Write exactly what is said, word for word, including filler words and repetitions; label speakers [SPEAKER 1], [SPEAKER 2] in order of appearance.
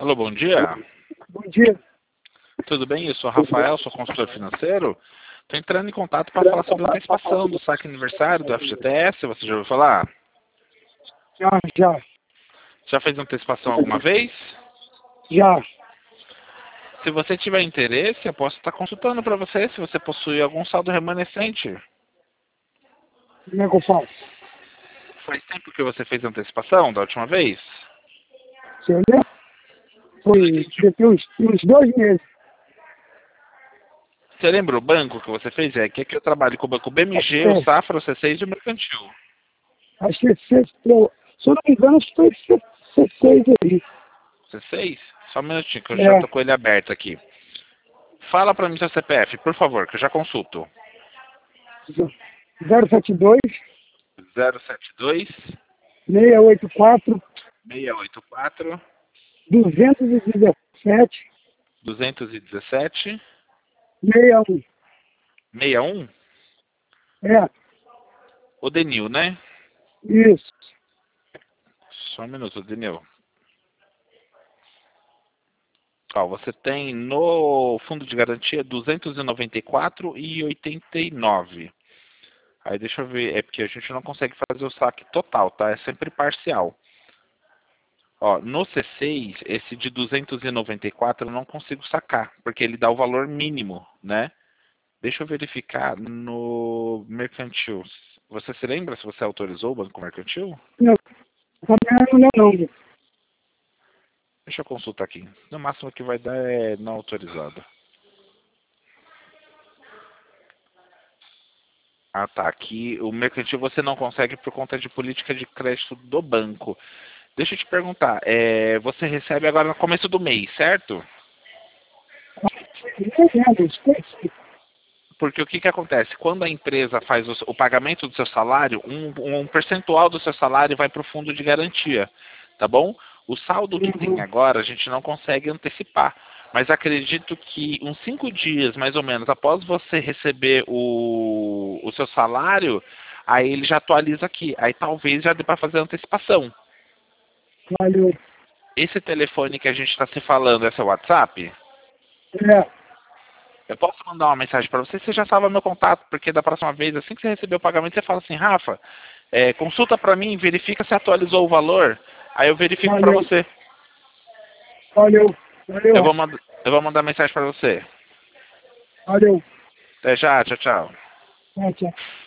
[SPEAKER 1] Alô, bom dia.
[SPEAKER 2] Bom dia.
[SPEAKER 1] Tudo bem? Eu sou o Rafael, sou consultor financeiro. Estou entrando em contato para falar sobre a antecipação do saque aniversário do F G T S. Você já ouviu falar?
[SPEAKER 2] Já, já,
[SPEAKER 1] Já fez antecipação alguma vez?
[SPEAKER 2] já.
[SPEAKER 1] Se você tiver interesse, eu posso estar consultando para você se você possui algum saldo remanescente.
[SPEAKER 2] Como é que eu faço?
[SPEAKER 1] Faz tempo que você fez antecipação da última vez?
[SPEAKER 2] Você lembra? Foi daqui uns, uns dois meses.
[SPEAKER 1] Você lembra o banco que você fez? É que aqui eu trabalho com o banco B M G, o
[SPEAKER 2] É,
[SPEAKER 1] Safra, o C seis e o Mercantil.
[SPEAKER 2] acho que fez, eu, se eu não me engano, acho que foi C seis aí.
[SPEAKER 1] C seis? Só um minutinho, que eu já
[SPEAKER 2] É,
[SPEAKER 1] estou com ele aberto aqui. Fala para mim seu C P F, por favor, que eu já consulto.
[SPEAKER 2] zero sete dois,
[SPEAKER 1] zero sete dois,
[SPEAKER 2] seis oito quatro,
[SPEAKER 1] seis oito quatro,
[SPEAKER 2] duzentos e dezessete,
[SPEAKER 1] dois um sete,
[SPEAKER 2] sessenta e um.
[SPEAKER 1] seis um.
[SPEAKER 2] É,
[SPEAKER 1] O Denil, né?
[SPEAKER 2] isso.
[SPEAKER 1] Só um minuto, Denil. Ó, você tem no fundo de garantia duzentos e noventa e quatro e oitenta e nove. Aí deixa eu ver, é porque a gente não consegue fazer o saque total, tá? É sempre parcial. Ó, no C seis, esse de duzentos e noventa e quatro eu não consigo sacar, porque ele dá o valor mínimo, né? Deixa eu verificar no Mercantil. Você se lembra se você autorizou o Banco Mercantil?
[SPEAKER 2] Não, também não, não.
[SPEAKER 1] Deixa eu consultar aqui. No máximo que vai dar é não autorizado. Ah, tá. Aqui o Mercantil você não consegue por conta de política de crédito do banco. Deixa eu te perguntar. É, você recebe agora no começo do mês, certo?
[SPEAKER 2] Não lembro, esqueci.
[SPEAKER 1] Porque o que, que acontece? Quando a empresa faz o, o pagamento do seu salário, um, um percentual do seu salário vai para o fundo de garantia, tá bom? O saldo que tem
[SPEAKER 2] Uhum.
[SPEAKER 1] agora a gente não consegue antecipar, mas acredito que uns cinco dias, mais ou menos, após você receber o, o seu salário, aí ele já atualiza aqui. Aí talvez já dê para fazer a antecipação.
[SPEAKER 2] Valeu.
[SPEAKER 1] Esse telefone que a gente está se falando é seu WhatsApp?
[SPEAKER 2] É,
[SPEAKER 1] Eu posso mandar uma mensagem para você, você já salva meu contato, porque da próxima vez, assim que você receber o pagamento, você fala assim, Rafa, é, consulta para mim, verifica se atualizou o valor, aí eu verifico para
[SPEAKER 2] valeu.
[SPEAKER 1] você.
[SPEAKER 2] Valeu. Valeu.
[SPEAKER 1] Eu vou, mand eu vou mandar mensagem para você.
[SPEAKER 2] Valeu.
[SPEAKER 1] Até já, tchau, tchau.
[SPEAKER 2] Tchau, tchau.